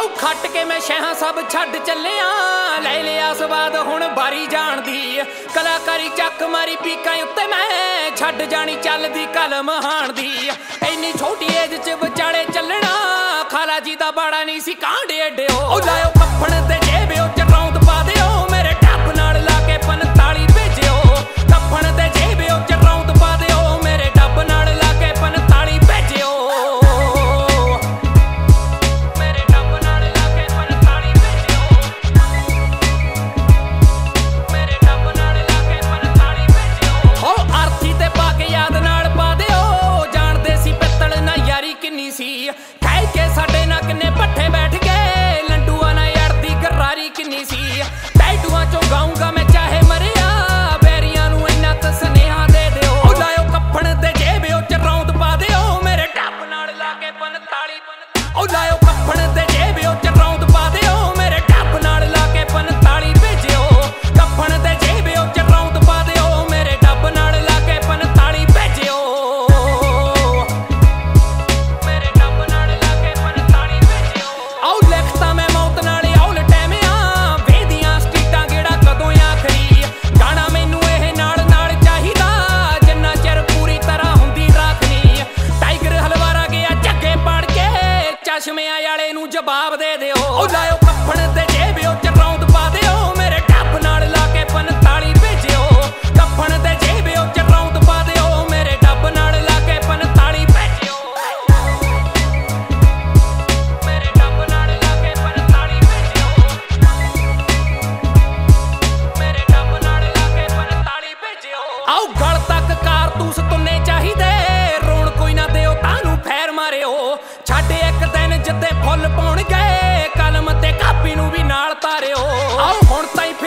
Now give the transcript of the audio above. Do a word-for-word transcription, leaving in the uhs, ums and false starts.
ਆਉ ਖੱਟ ਕੇ ਮੈਂ ਸ਼ਹਿਆਂ ਸਭ ਛੱਡ ਚੱਲਿਆ ਲੈ ਲਿਆ ਸਵਾਦ ਹੁਣ ਬਾਰੀ ਜਾਣ ਦੀ ਕਲਾਕਾਰੀ ਚੱਕ ਮਾਰੀ ਪੀਕਾਂ ਉੱਤੇ ਮੈਂ ਛੱਡ ਜਾਣੀ ਚੱਲਦੀ ਕਲਮ ਹਾਣ ਦੀ ਇੰਨੀ ਛੋਟੀ ਏਜ ਚ ਵਿਚਾਲੇ ਚੱਲਣਾ ਖਾਲਾ ਜੀ ਦਾ ਬਾੜਾ ਨਹੀਂ ਸੀ ਕਾਂਡੇ ਏਡੇ ਉਹ ਲਾਇਓ ਕੱਫਣ ਤੇ ਜੇਬਿਓ ਚ ਰੌਂਦ ਪਾ ਦਿਓ ਮੇਰੇ ਟੱਪ ਨਾਲ ਲਾ ਕੇ ਪੰਤਾਲੀ ਭੇਜਿਓ ਕੱਫਣ ਤੇ ਜੇਬਿਓ ਚ ਰੌਂਦ ਪਾ ਦਿਓ ਮੇਰੇ ਟੱਪ ਨਾਲ ਲਾ ਕੇ ਪੰਤਾਲੀ ਭੇਜਿਓ ਮੇਰੇ ਟੱਪ ਨਾਲ ਲਾ ਕੇ ਪੰਤਾਲੀ ਭੇਜਿਓ ਮੇਰੇ ਟੱਪ ਨਾਲ ਲਾ ਕੇ ਪੰਤਾਲੀ ਭੇਜਿਓ ਹੋ ਆਰਥੀ ਤੇ ਪਾ ਕੇ ਯਾਦ ਨਾਲ ਪਾ ਦਿਓ ਜਾਣਦੇ ਸੀ ਪਿੱਤਲ ਨਾ ਯਾਰੀ ਕਿੰਨੀ ਸੀ ਕਹਿ ਕੇ ਸਾਡੇ ਨਾਲ ਕਿੰਨੇ ਪੱਠੇ ਬੈਠ ਗਏ ਲੰਡੂਆਂ ਨਾਲ ਯਾਰਦੀ ਗਰਾਰੀ ਕਿੰਨੀ ਸੀ ਟੈਟੂਆਂ ਚੋਂ ਗਾਉਂਗਾ ਮੈਂ ਚਾਹੇ ਮਰਿਆ ਬੈਰੀਆਂ ਨੂੰ ਇੰਨਾ ਤਾਂ ਸੁਨੇਹਾ ਦੇ ਦਿਓ ਉਹ ਲਾਇਓ ਕੱਫਣ ਤੇ ਜੇਬਿਓ ਚ ਰੌਂਦ ਪਾ ਦਿਓ ਮੇਰੇ ਟੱਪ ਨਾਲ ਲਾ ਕੇ ਪੰਤਾਲੀ ਉਹ ਲਾਇਓ ਕੱਫਣ ਤੇ ਜੇਬਿਓ ਚ ਰੌਂਦ ਪਾ ਦਿਓ ਮੇਰੇ ਟੱਪ ਨਾਲ ਲਾ ਕੇ ਪੰਤਾਲੀ ਭੇਜਿਓ ਕੱਫਣ ਤੇ ਜੇਬਿਓ ਚ ਰੌਂਦ ਪਾ ਦਿਓ ਮੇਰੇ ਟੱਪ ਨਾਲ ਲਾ ਕੇ ਪੰਤਾਲੀ ਭੇਜਿਓ ਮੇਰੇ ਟੱਪ ਨਾਲ ਲਾ ਕੇ ਪੰਤਾਲੀ ਭੇਜਿਓ ਆਉ ਲਿਖਤਾ ਮੈਂ ਮੌਤ ਨਾਲ ਔਲ ਟੈਮਿਆਂ ਵੇਦੀਆਂ ਸਟੀਟਾਂ ਗੇੜਾ ਕਦੋਂ ਆਖਰੀ ਗਾਣਾ ਮੈਨੂੰ ਇਹ ਨਾਲ ਨਾਲ ਚਾਹੀਦਾ ਜਿੰਨਾ ਚਿਰ ਪੂਰੀ ਤਰ੍ਹਾਂ ਹੁੰਦੀ ਰਾਖਨੀ ਟਾਈਗਰ ਹਲਵਾਰਾ ਗਿਆ ਝੱਗੇ ਪੜ ਕੇ ਚਸ਼ਮਿਆਂ ਵਾਲੇ ਨੂੰ ਜਵਾਬ ਦੇ ਦਿਓ ਉਹ ਲਾਇਓ ਕੱਫਣ ਤੇ ਜੇਬਿਓ ਚ ਰੌਂਦ ਪਾ ਦਿਓ ਮੇਰੇ ਟੱਪ ਨਾਲ ਲਾ ਕੇ ਪੰਤਾਲੀ ਭੇਜਿਓ ਕੱਫਣ ਤੇ ਜੇਬਿਓ ਚ ਰੌਂਦ ਪਾ ਦਿਓ ਮੇਰੇ ਟੱਪ ਨਾਲ ਲਾ ਕੇ ਪੰਤਾਲੀ ਭੇਜਿਓ ਮੇਰੇ ਟੱਪ ਨਾਲ ਲਾ ਕੇ ਪੰਤਾਲੀ ਭੇਜਿਓ ਮੇਰੇ ਟੱਪ ਨਾਲ ਲਾ ਕੇ ਪੰਤਾਲੀ ਭੇਜਿਓ ਆਉ ਗਲ ਤੱਕ ਕਾਰਤੂਸ ਤੁੰਨੇ ਚਾਹੀਦੇ ਰੋਣ ਕੋਈ ਨਾ ਦਿਓ ਤਾਨੂੰ ਫੈਰ ਮਾਰਿਓ ਛੱਡ ਇੱਕ ਦਿਨ ਜਿੱਤੇ ਫੁੱਲ ਪਾਉਣ ਗਏ ਕਲਮ ਤੇ ਕਾਪੀ ਨੂੰ ਵੀ ਨਾਲ ਤਾਰਿਓ ਆਉ ਹੁਣ ਤਾਈਂ